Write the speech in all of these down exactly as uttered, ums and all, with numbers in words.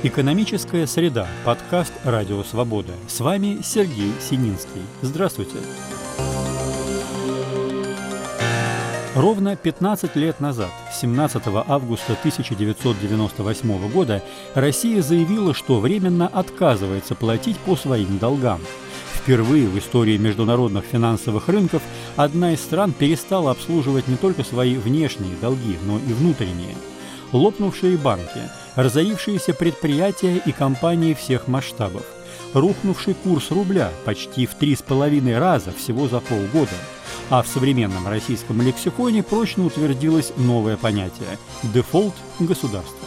Экономическая среда. Подкаст «Радио Свобода». С вами Сергей Сининский. Здравствуйте. Ровно пятнадцать лет назад, семнадцатого августа тысяча девятьсот девяносто восьмого года, Россия заявила, что временно отказывается платить по своим долгам. Впервые в истории международных финансовых рынков одна из стран перестала обслуживать не только свои внешние долги, но и внутренние. Лопнувшие банки, разорившиеся предприятия и компании всех масштабов, рухнувший курс рубля почти в три с половиной раза всего за полгода. А в современном российском лексиконе прочно утвердилось новое понятие – дефолт государства.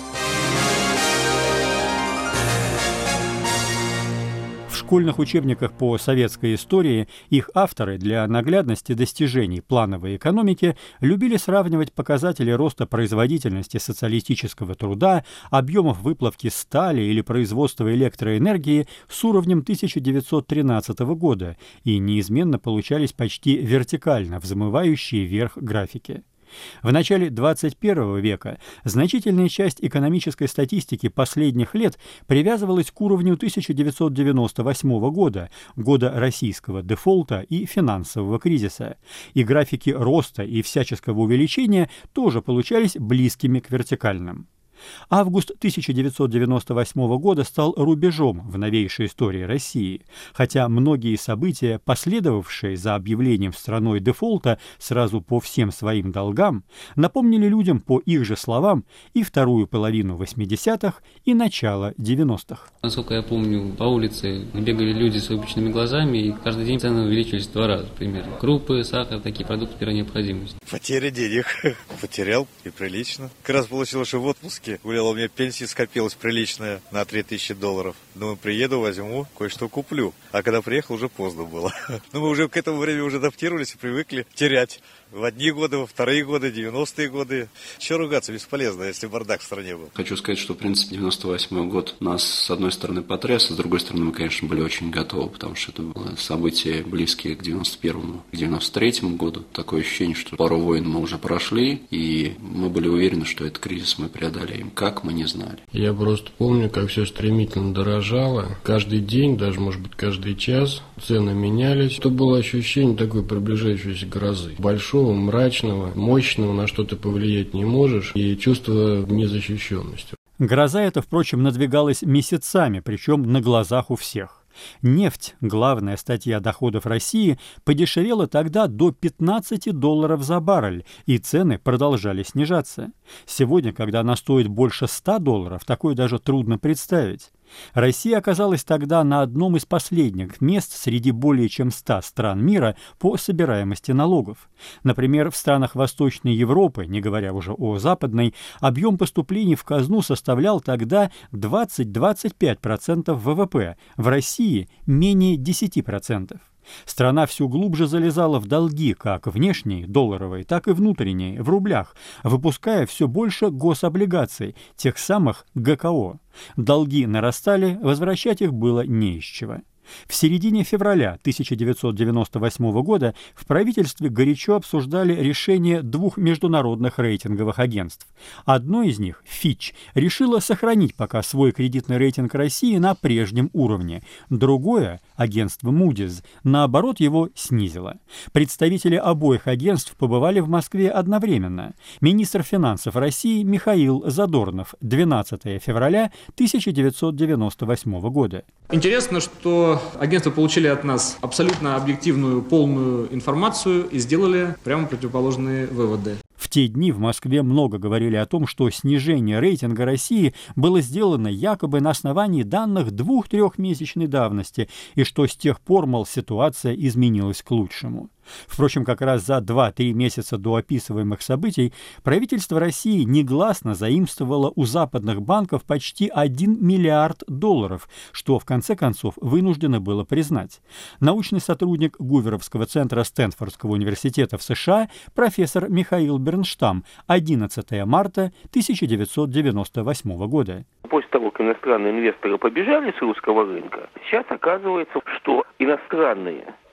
В школьных учебниках по советской истории их авторы для наглядности достижений плановой экономики любили сравнивать показатели роста производительности социалистического труда, объемов выплавки стали или производства электроэнергии с уровнем тысяча девятьсот тринадцатого года и неизменно получались почти вертикально взмывающие вверх графики. В начале двадцать первого века значительная часть экономической статистики последних лет привязывалась к уровню тысяча девятьсот девяносто восьмого года, года российского дефолта и финансового кризиса. И графики роста и всяческого увеличения тоже получались близкими к вертикальным. Август тысяча девятьсот девяносто восьмого года стал рубежом в новейшей истории России, хотя многие события, последовавшие за объявлением страной дефолта сразу по всем своим долгам, напомнили людям, по их же словам, и вторую половину восьмидесятых, и начало девяностых. Насколько я помню, по улице бегали люди с выпученными глазами, и каждый день цены увеличивались в два раза примерно. Крупы, сахар, такие продукты первой необходимости. Потеря денег. Потерял, и прилично. Как раз получилось, что в отпуске гулял, у меня пенсия скопилась приличная на три тысячи долларов. Думаю, приеду, возьму, кое-что куплю. А когда приехал, уже поздно было. Но мы уже к этому времени уже адаптировались и привыкли терять. В одни годы, во вторые годы, девяностые годы. Чего ругаться, бесполезно, если бардак в стране был. Хочу сказать, что, в принципе, девяносто восьмой год нас, с одной стороны, потряс, а с другой стороны, мы, конечно, были очень готовы, потому что это было события, близкие к девяносто первому, к девяносто третьему году. Такое ощущение, что пару войн мы уже прошли, и мы были уверены, что этот кризис мы преодолеем. Как, мы не знали. Я просто помню, как все стремительно дорожало. Каждый день, даже, может быть, каждый час цены менялись. Это было ощущение такой приближающейся грозы. Большого, мрачного, мощного, на что ты повлиять не можешь, и чувство незащищенности. Гроза эта, впрочем, надвигалась месяцами, причем на глазах у всех. Нефть, главная статья доходов России, подешевела тогда до пятнадцати долларов за баррель, и цены продолжали снижаться. Сегодня, когда она стоит больше ста долларов, такое даже трудно представить. Россия оказалась тогда на одном из последних мест среди более чем ста стран мира по собираемости налогов. Например, в странах Восточной Европы, не говоря уже о западной, объем поступлений в казну составлял тогда двадцать-двадцать пять процентов вэ вэ пэ, в России менее десяти процентов. Страна все глубже залезала в долги, как внешние, долларовые, так и внутренние, в рублях, выпуская все больше гособлигаций, тех самых гэ ка о. Долги нарастали, возвращать их было не из чего. В середине февраля тысяча девятьсот девяносто восьмого года в правительстве горячо обсуждали решение двух международных рейтинговых агентств. Одно из них, Fitch, решило сохранить пока свой кредитный рейтинг России на прежнем уровне. Другое, агентство Moody's, наоборот, его снизило. Представители обоих агентств побывали в Москве одновременно. Министр финансов России Михаил Задорнов, двенадцатого февраля тысяча девятьсот девяносто восьмого года. Интересно, что агентства получили от нас абсолютно объективную, полную информацию и сделали прямо противоположные выводы. В те дни в Москве много говорили о том, что снижение рейтинга России было сделано якобы на основании данных двух-трехмесячной давности, и что с тех пор, мол, ситуация изменилась к лучшему. Впрочем, как раз за два-три месяца до описываемых событий правительство России негласно заимствовало у западных банков почти один миллиард долларов, что в конце концов вынуждено было признать. Научный сотрудник Гуверовского центра Стэнфордского университета в США профессор Михаил Бернштам, одиннадцатого марта тысяча девятьсот девяносто восьмого года. После того, как иностранные инвесторы побежали с русского рынка, сейчас оказывается, что иностранные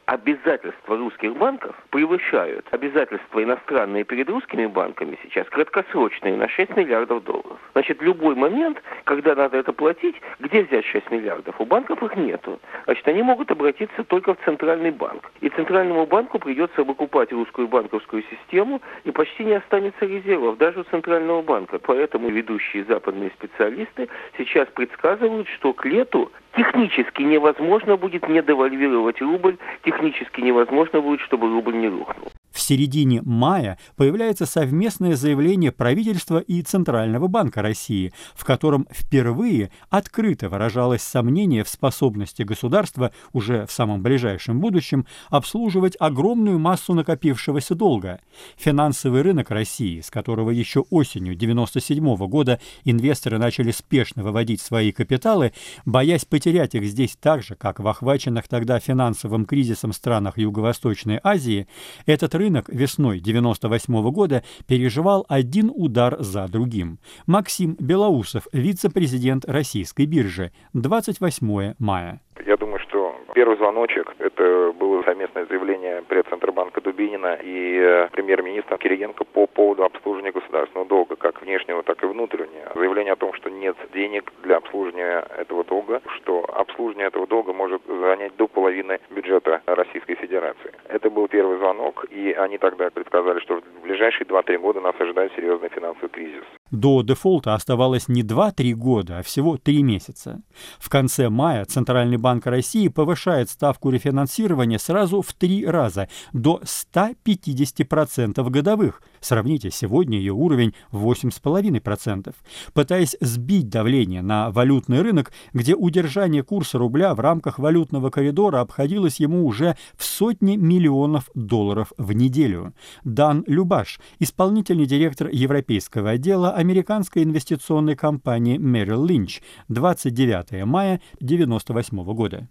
обязательства русских банков превышают обязательства иностранные перед русскими банками сейчас, краткосрочные, на шесть миллиардов долларов. Значит, в любой момент, когда надо это платить, где взять шесть миллиардов? У банков их нету. Значит, они могут обратиться только в Центральный банк. И Центральному банку придется выкупать русскую банковскую систему, и почти не останется резервов, даже у Центрального банка. Поэтому ведущие западные специалисты сейчас предсказывают, что к лету технически невозможно будет не девальвировать рубль, технически невозможно будет, чтобы рубль не рухнул. В середине мая появляется совместное заявление правительства и Центрального банка России, в котором впервые открыто выражалось сомнение в способности государства уже в самом ближайшем будущем обслуживать огромную массу накопившегося долга. Финансовый рынок России, с которого еще осенью девяносто седьмого года инвесторы начали спешно выводить свои капиталы, боясь потерять их здесь так же, как в охваченных тогда финансовым кризисом странах Юго-Восточной Азии, этот рынок Рынок весной девяносто восьмого года переживал один удар за другим. Максим Белоусов, вице-президент Российской биржи, двадцать восьмого мая. Я думаю, что первый звоночек – это было совместное заявление предцентробанка Дубинина и премьер-министра Кириенко по поводу обслуживания государственного долга, как внешнего, так и внутреннего. Заявление о том, что нет денег для обслуживания этого долга, что обслуживание этого долга может занять до половины бюджета Российской Федерации. Это был первый звонок, и они тогда предсказали, что в ближайшие два-три года нас ожидает серьезный финансовый кризис. До дефолта оставалось не два-три года, а всего три месяца. В конце мая Центральный банк России повышает ставку рефинансирования сразу в три раза, до ста пятидесяти процентов годовых. Сравните, сегодня ее уровень восемь целых пять десятых процента. Пытаясь сбить давление на валютный рынок, где удержание курса рубля в рамках валютного коридора обходилось ему уже в сотни миллионов долларов в неделю. Дан Любаш, исполнительный директор европейского отдела американской инвестиционной компании Merrill Lynch, двадцать девятого мая девяносто восьмого года.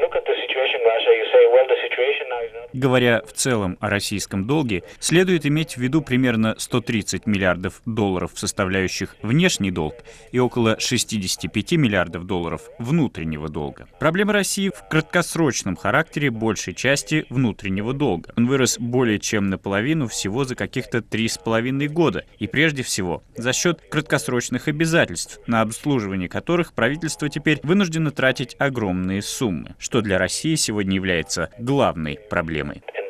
Говоря в целом о российском долге, следует иметь в виду примерно сто тридцать миллиардов долларов, составляющих внешний долг, и около шестьдесят пять миллиардов долларов внутреннего долга. Проблема России в краткосрочном характере большей части внутреннего долга. Он вырос более чем наполовину всего за каких-то три с половиной года, и прежде всего за счет краткосрочных обязательств, на обслуживание которых правительство теперь вынуждено тратить огромные суммы, что для России сегодня является главной проблемой.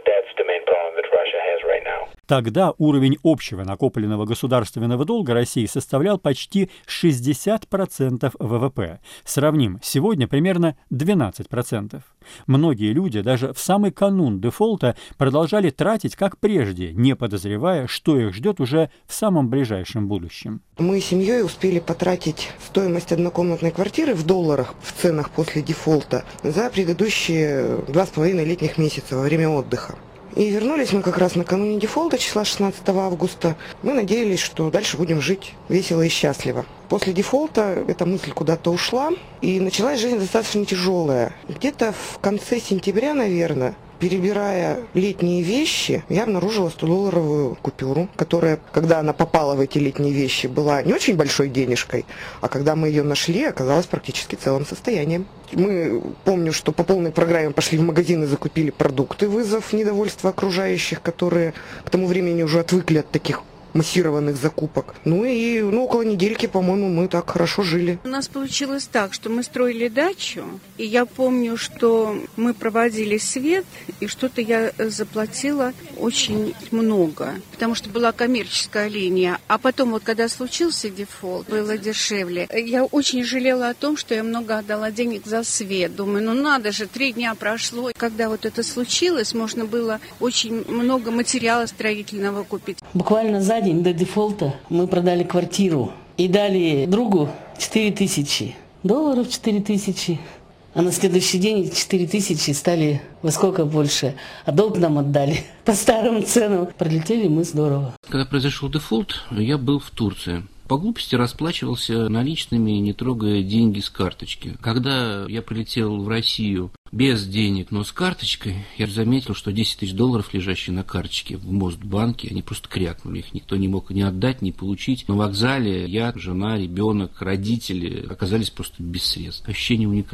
Тогда уровень общего накопленного государственного долга России составлял почти шестьдесят процентов ВВП. Сравним, сегодня примерно двенадцать процентов. Многие люди даже в самый канун дефолта продолжали тратить как прежде, не подозревая, что их ждет уже в самом ближайшем будущем. Мы с семьей успели потратить стоимость однокомнатной квартиры в долларах в ценах после дефолта за предыдущие два с половиной летних месяца во время отдыха. И вернулись мы как раз накануне дефолта, числа шестнадцатого августа. Мы надеялись, что дальше будем жить весело и счастливо. После дефолта эта мысль куда-то ушла, и началась жизнь достаточно тяжелая. Где-то в конце сентября, наверное, перебирая летние вещи, я обнаружила стодолларовую купюру, которая, когда она попала в эти летние вещи, была не очень большой денежкой, а когда мы ее нашли, оказалась практически целым состоянием. Мы, помню, что по полной программе пошли в магазин и закупили продукты, вызвав недовольство окружающих, которые к тому времени уже отвыкли от таких массированных закупок. Ну и ну, около недельки, по-моему, мы так хорошо жили. У нас получилось так, что мы строили дачу, и я помню, что мы проводили свет, и что-то я заплатила очень много, потому что была коммерческая линия. А потом, вот когда случился дефолт, было дешевле. Я очень жалела о том, что я много отдала денег за свет. Думаю, ну надо же, три дня прошло. Когда вот это случилось, можно было очень много материала строительного купить. Буквально за день до дефолта мы продали квартиру и дали другу четыре тысячи долларов, четыре тысячи. А на следующий день четыре тысячи стали во сколько больше, а долг нам отдали по старым ценам. Пролетели мы здорово. Когда произошел дефолт, я был в Турции. По глупости расплачивался наличными, не трогая деньги с карточки. Когда я прилетел в Россию без денег, но с карточкой, я заметил, что десять тысяч долларов, лежащие на карточке в Мосбанке, они просто крякнули. Их никто не мог ни отдать, ни получить. На вокзале я, жена, ребенок, родители оказались просто без средств. Ощущение уникальное.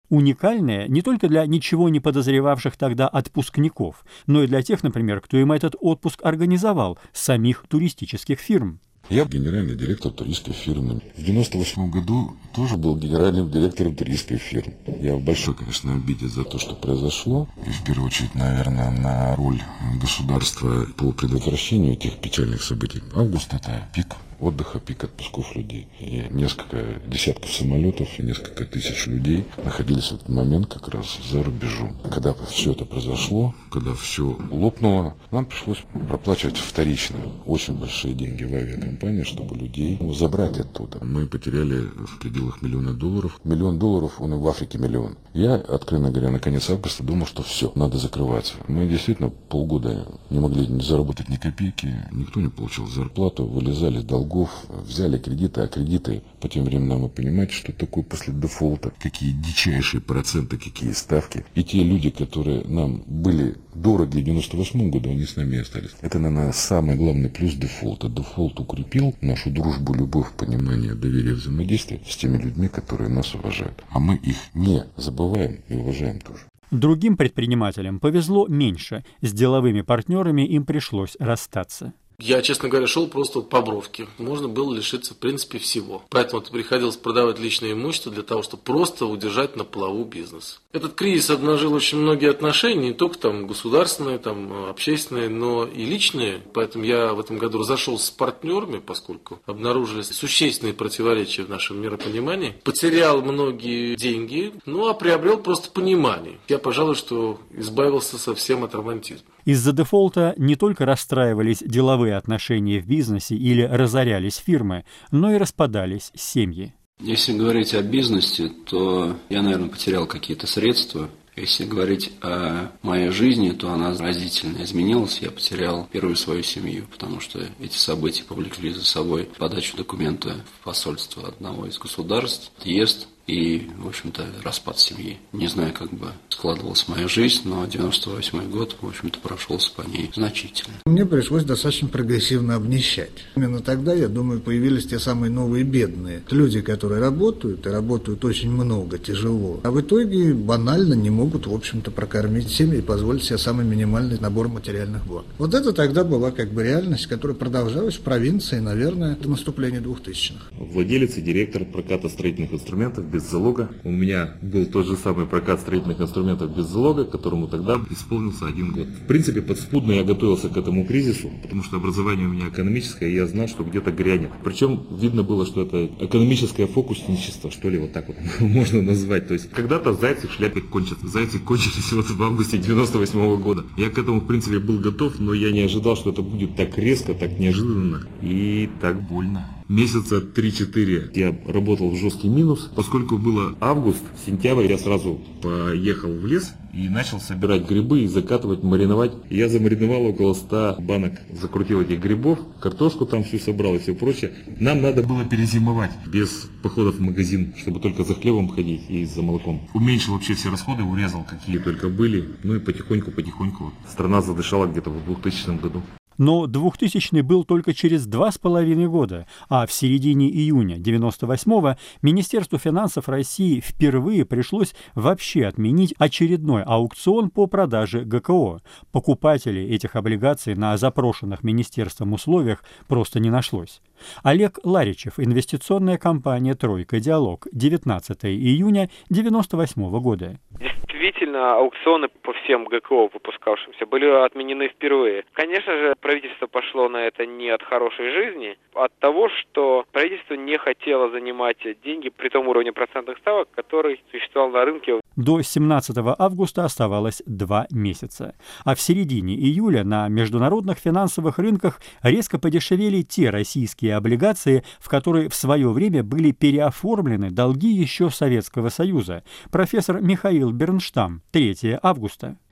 Уникальное не только для ничего не подозревавших тогда отпускников, но и для тех, например, кто им этот отпуск организовал, самих туристических фирм. Я генеральный директор туристской фирмы. В девяносто восьмом году тоже был генеральным директором туристской фирмы. Я в большой, конечно, обиде за то, что произошло. И в первую очередь, наверное, на роль государства по предотвращению этих печальных событий. Август – это пик отдыха, пик отпусков людей. И несколько десятков самолетов и несколько тысяч людей находились в этот момент как раз за рубежом. Когда все это произошло, когда все лопнуло, нам пришлось проплачивать вторично очень большие деньги в авиакомпании, чтобы людей забрать оттуда. Мы потеряли в пределах миллиона долларов. Миллион долларов, он и в Африке миллион. Я, откровенно говоря, на конец августа думал, что все, надо закрываться. Мы действительно полгода не могли заработать ни копейки, никто не получил зарплату, вылезали из долгов, взяли кредиты, а кредиты по тем временам вы понимаете, что такое после дефолта, какие дичайшие проценты, какие ставки. И те люди, которые нам были дороги в девяносто восьмом году, они с нами остались. Это, наверное, самый главный плюс дефолта. Дефолт укрепил нашу дружбу, любовь, понимание, доверие, взаимодействие с теми людьми, которые нас уважают. А мы их не забываем и уважаем тоже. Другим предпринимателям повезло меньше. С деловыми партнерами им пришлось расстаться. Я, честно говоря, шел просто по бровке. Можно было лишиться, в принципе, всего. Поэтому приходилось продавать личное имущество для того, чтобы просто удержать на плаву бизнес. Этот кризис обнажил очень многие отношения, не только там государственные, там общественные, но и личные. Поэтому я в этом году разошелся с партнерами, поскольку обнаружились существенные противоречия в нашем миропонимании. Потерял многие деньги, ну а приобрел просто понимание. Я, пожалуй, что избавился совсем от романтизма. Из-за дефолта не только расстраивались деловые отношения в бизнесе или разорялись фирмы, но и распадались семьи. Если говорить о бизнесе, то я, наверное, потерял какие-то средства. Если говорить о моей жизни, то она разительно изменилась. Я потерял первую свою семью, потому что эти события повлекли за собой подачу документа в посольство одного из государств, отъезд и, в общем-то, распад семьи. Не знаю, как бы складывалась моя жизнь, но девяносто восьмой год, в общем-то, прошелся по ней значительно. Мне пришлось достаточно прогрессивно обнищать. Именно тогда, я думаю, появились те самые новые бедные. Люди, которые работают, и работают очень много, тяжело, а в итоге банально не могут, в общем-то, прокормить семьи и позволить себе самый минимальный набор материальных благ. Вот это тогда была как бы реальность, которая продолжалась в провинции, наверное, до наступления двухтысячных. Владелец и директор проката строительных инструментов без залога. У меня был тот же самый прокат строительных инструментов без залога, которому тогда исполнился один год. В принципе, подспудно я готовился к этому кризису, потому что образование у меня экономическое, и я знал, что где-то грянет. Причем видно было, что это экономическое фокусничество, что ли, вот так вот можно назвать. То есть когда-то зайцы в шляпе кончатся. Зайцы кончились вот в августе девяносто восьмого года. Я к этому, в принципе, был готов, но я не ожидал, что это будет так резко, так неожиданно и так больно. Месяца три-четыре я работал в жесткий минус. Поскольку было август, сентябрь, я сразу поехал в лес и начал собирать грибы и закатывать, мариновать. Я замариновал около ста банок, закрутил этих грибов, картошку там всю собрал и все прочее. Нам надо было перезимовать без походов в магазин, чтобы только за хлебом ходить и за молоком. Уменьшил вообще все расходы, урезал какие только были. Ну и потихоньку-потихоньку страна задышала где-то в двухтысячном году. Но двухтысячный был только через два с половиной года, а в середине июня девяносто восьмого Министерству финансов России впервые пришлось вообще отменить очередной аукцион по продаже ГКО. Покупателей этих облигаций на запрошенных министерством условиях просто не нашлось. Олег Ларичев, инвестиционная компания «Тройка Диалог», девятнадцатого июня девяносто восьмого года. Действительно, аукционы по всем ГКО выпускавшимся были отменены впервые. Конечно же, правительство пошло на это не от хорошей жизни, а от того, что правительство не хотело занимать деньги при том уровне процентных ставок, который существовал на рынке. До семнадцатого августа оставалось два месяца. А в середине июля на международных финансовых рынках резко подешевели те российские облигации, в которые в свое время были переоформлены долги еще Советского Союза. Профессор Михаил Бернштам, третьего августа.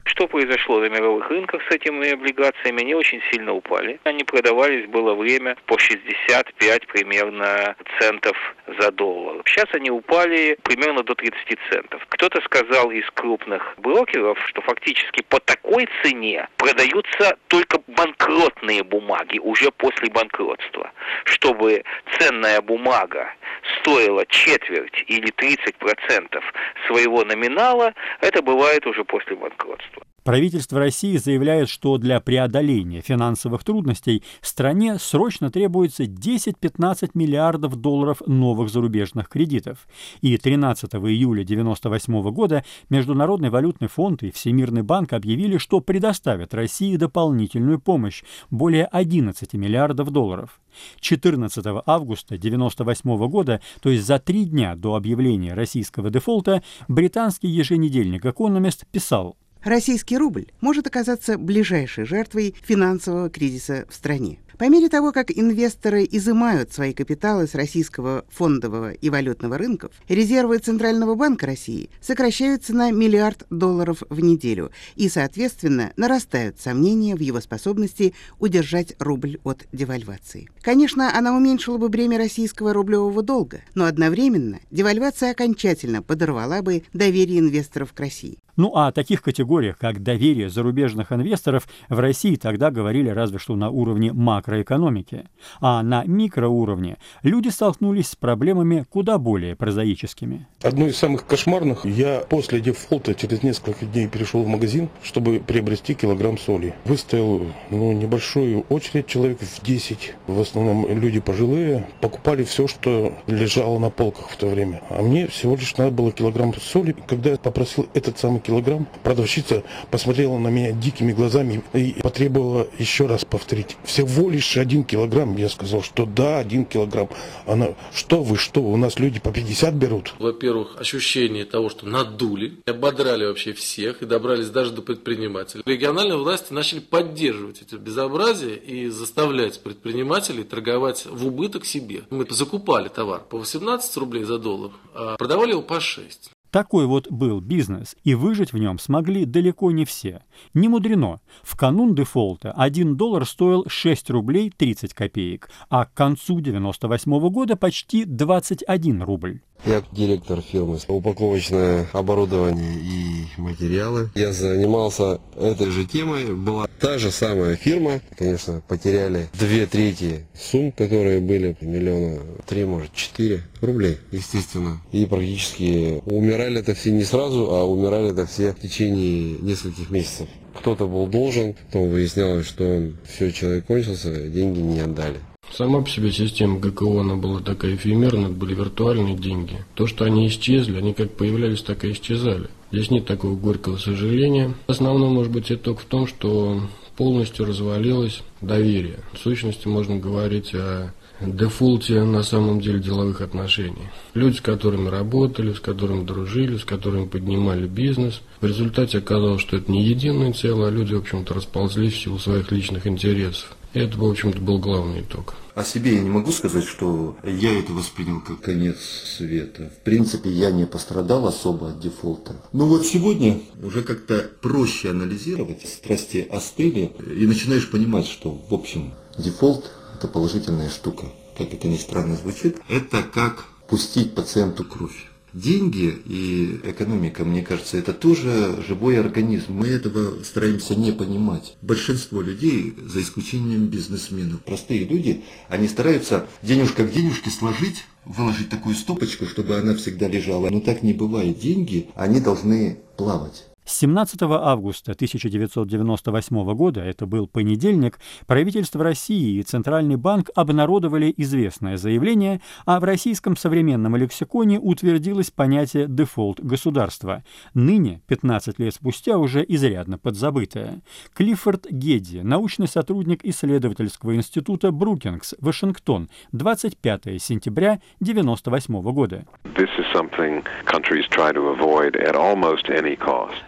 Что произошло на мировых рынках с этими облигациями? Они очень сильно упали. Они продавались, было время, по шестьдесят пять примерно центов за доллар. Сейчас они упали примерно до тридцати центов. Кто-то сказал из крупных брокеров, что фактически по такой цене продаются только банкротные бумаги уже после банкротства. Чтобы ценная бумага стоила четверть или тридцать процентов своего номинала, это бывает уже после банкротства. Правительство России заявляет, что для преодоления финансовых трудностей стране срочно требуется десять-пятнадцать миллиардов долларов новых зарубежных кредитов. И тринадцатого июля девяносто восьмого года Международный валютный фонд и Всемирный банк объявили, что предоставят России дополнительную помощь – более одиннадцати миллиардов долларов. четырнадцатого августа девяносто восьмого года, то есть за три дня до объявления российского дефолта, британский еженедельник «Экономист» писал: «Российский рубль может оказаться ближайшей жертвой финансового кризиса в стране. По мере того, как инвесторы изымают свои капиталы с российского фондового и валютного рынков, резервы Центрального банка России сокращаются на миллиард долларов в неделю и, соответственно, нарастают сомнения в его способности удержать рубль от девальвации. Конечно, она уменьшила бы бремя российского рублевого долга, но одновременно девальвация окончательно подорвала бы доверие инвесторов к России». Ну а о таких категориях, как доверие зарубежных инвесторов, в России тогда говорили разве что на уровне макроэкономики. А на микроуровне люди столкнулись с проблемами куда более прозаическими. Одно из самых кошмарных: я после дефолта через несколько дней перешел в магазин, чтобы приобрести килограмм соли. Выстоял ну, небольшую очередь, человек в десять. В основном люди пожилые, покупали все, что лежало на полках в то время. А мне всего лишь надо было килограмм соли. Когда я попросил этот самый килограмм, продавщица посмотрела на меня дикими глазами и потребовала еще раз повторить. Всего лишь один килограмм. Я сказал, что да, один килограмм. Она: что вы, что, у нас люди по пятьдесят берут? Во-первых, ощущение того, что надули, ободрали вообще всех и добрались даже до предпринимателей. Региональные власти начали поддерживать эти безобразия и заставлять предпринимателей торговать в убыток себе. Мы закупали товар по восемнадцать рублей за доллар, а продавали его по шесть. Такой вот был бизнес, и выжить в нем смогли далеко не все. Не мудрено. В канун дефолта один доллар стоил шесть рублей тридцать копеек, а к концу девяносто восьмого года почти двадцать один рубль. Я директор фирмы «Упаковочное оборудование и материалы». Я занимался этой же темой. Была та же самая фирма. Конечно, потеряли две трети сумм, которые были миллиона три, может, четыре рублей, естественно. И практически умирали это все не сразу, а умирали это все в течение нескольких месяцев. Кто-то был должен, потом выяснялось, что он, все, человек кончился, деньги не отдали. Сама по себе система ГКО, она была такая эфемерная, это были виртуальные деньги. То, что они исчезли, они как появлялись, так и исчезали. Здесь нет такого горького сожаления. Основной, может быть, итог в том, что полностью развалилось доверие. В сущности, можно говорить о дефолте на самом деле деловых отношений. Люди, с которыми работали, с которыми дружили, с которыми поднимали бизнес. В результате оказалось, что это не единое целое, а люди, в общем-то, расползлись в силу своих личных интересов. И это, в общем-то, был главный итог. О себе я не могу сказать, что я это воспринял как конец света. В принципе, я не пострадал особо от дефолта. Но вот сегодня уже как-то проще анализировать, страсти остыли, и начинаешь понимать, что, в общем, дефолт – это положительная штука. Как это ни странно звучит, это как пустить пациенту кровь. Деньги и экономика, мне кажется, это тоже живой организм. Мы этого стараемся не понимать. Большинство людей, за исключением бизнесменов, простые люди, они стараются денежка к денежке сложить, выложить такую стопочку, чтобы она всегда лежала. Но так не бывает. Деньги, они должны плавать. семнадцатого августа тысяча девятьсот девяносто восьмого года, это был понедельник, правительство России и Центральный банк обнародовали известное заявление, а в российском современном лексиконе утвердилось понятие «дефолт государства», ныне, пятнадцать лет спустя, уже изрядно подзабытое. Клиффорд Гедди, научный сотрудник исследовательского института Брукингс, Вашингтон, двадцать пятого сентября девяносто восьмого года. This is something countries try to avoid at almost any cost.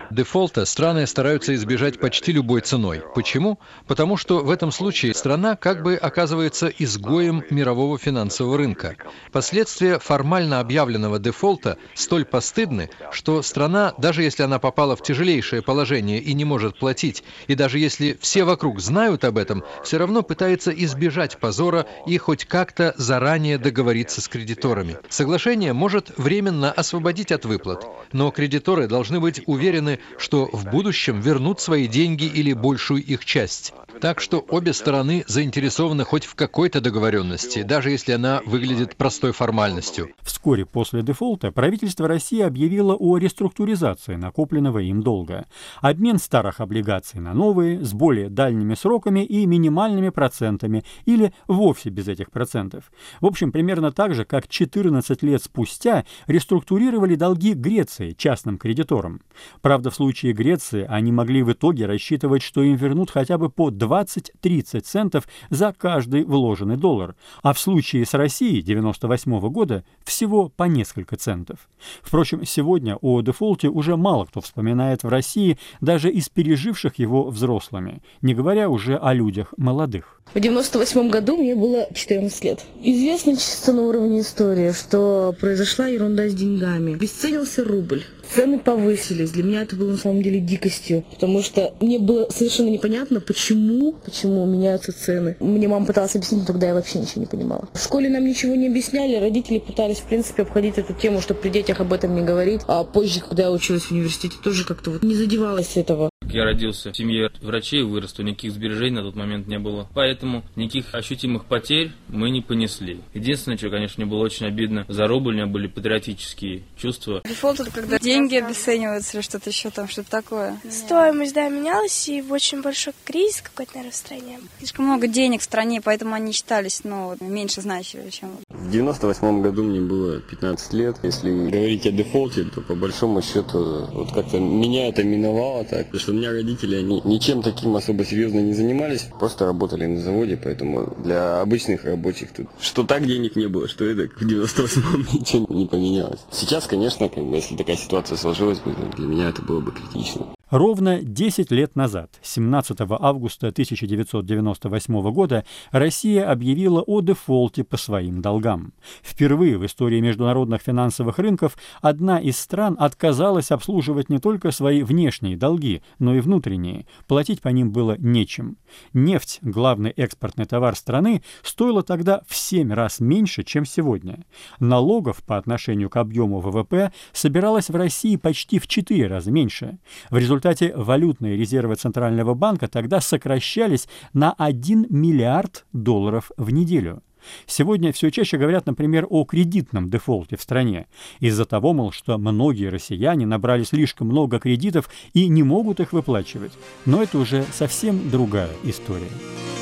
дефолта страны стараются избежать почти любой ценой. Почему? Потому что в этом случае страна как бы оказывается изгоем мирового финансового рынка. Последствия формально объявленного дефолта столь постыдны, что страна, даже если она попала в тяжелейшее положение и не может платить, и даже если все вокруг знают об этом, все равно пытается избежать позора и хоть как-то заранее договориться с кредиторами. Соглашение может временно освободить от выплат, но кредиторы должны быть уверены, что в будущем вернут свои деньги или большую их часть. Так что обе стороны заинтересованы хоть в какой-то договоренности, даже если она выглядит простой формальностью. Вскоре после дефолта правительство России объявило о реструктуризации накопленного им долга. Обмен старых облигаций на новые, с более дальними сроками и минимальными процентами, или вовсе без этих процентов. В общем, примерно так же, как четырнадцать лет спустя реструктурировали долги Греции частным кредиторам. Правда, в случае Греции они могли в итоге рассчитывать, что им вернут хотя бы по двадцать-тридцать центов за каждый вложенный доллар, а в случае с Россией девяносто восьмого года всего по несколько центов. Впрочем, сегодня о дефолте уже мало кто вспоминает в России, даже из переживших его взрослыми, не говоря уже о людях молодых. В девяносто восьмом году мне было четырнадцать лет. Известно чисто на уровне истории, что произошла ерунда с деньгами. Обесценился рубль. Цены повысились. Для меня это было на самом деле дикостью, потому что мне было совершенно непонятно, почему, почему меняются цены. Мне мама пыталась объяснить, но тогда я вообще ничего не понимала. В школе нам ничего не объясняли, родители пытались, в принципе, обходить эту тему, чтобы при детях об этом не говорить. А позже, когда я училась в университете, тоже как-то вот не задевалась этого. Я родился в семье врачей, вырос, то никаких сбережений на тот момент не было. Поэтому никаких ощутимых потерь мы не понесли. Единственное, что, конечно, мне было очень обидно, за рубль у меня были патриотические чувства. Дефолт — это когда деньги обесцениваются или что-то еще там, что-то такое. Стоимость, да, менялась, и очень большой кризис какой-то, наверное, в стране. Слишком много денег в стране, поэтому они считались, ну, меньше значимыми, чем... В девяносто восьмом году мне было пятнадцать лет. Если говорить о дефолте, то по большому счету вот как-то меня это миновало так, потому что у меня родители, они ничем таким особо серьезно не занимались, просто работали на заводе, поэтому для обычных рабочих тут что так денег не было, что это в девяносто восьмом ничего не поменялось. Сейчас, конечно, как бы, если такая ситуация сложилась бы, для меня это было бы критично. Ровно десять лет назад, семнадцатого августа тысяча девятьсот девяносто восьмого года, Россия объявила о дефолте по своим долгам. Впервые в истории международных финансовых рынков одна из стран отказалась обслуживать не только свои внешние долги, но и внутренние. Платить по ним было нечем. Нефть, главный экспортный товар страны, стоила тогда в семь раз меньше, чем сегодня. Налогов по отношению к объему ВВП собиралось в России почти в четыре раза меньше. В результате В результате валютные резервы Центрального банка тогда сокращались на один миллиард долларов в неделю. Сегодня все чаще говорят, например, о кредитном дефолте в стране. Из-за того, мол, что многие россияне набрали слишком много кредитов и не могут их выплачивать. Но это уже совсем другая история.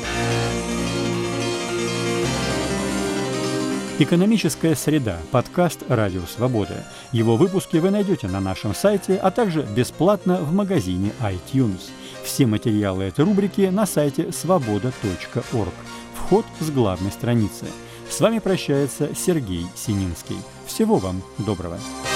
«Экономическая среда» – подкаст «Радио Свобода». Его выпуски вы найдете на нашем сайте, а также бесплатно в магазине iTunes. Все материалы этой рубрики на сайте свобода точка орг. Вход с главной страницы. С вами прощается Сергей Сининский. Всего вам доброго.